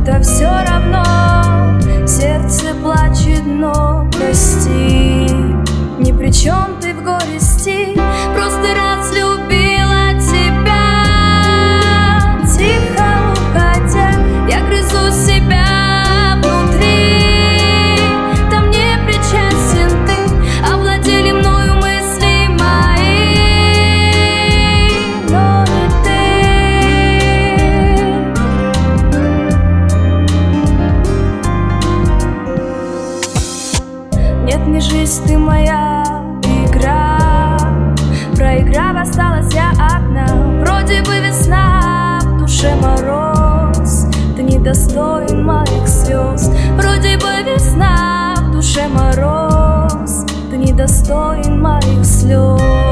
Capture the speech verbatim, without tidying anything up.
будто все равно. Сердце плачет, но прости, ни при чем ты в горести, просто разлюбила тебя. Тихо уходя, я грызу себя внутри. Там не причастен ты, овладели мною мысли мои, но не ты. Нет, не жизнь, ты моя игра. Проиграв, осталась я одна. Вроде бы весна, в душе мороз. Ты недостоин моих слез. Вроде бы весна, в душе мороз. Ты недостоин моих слез.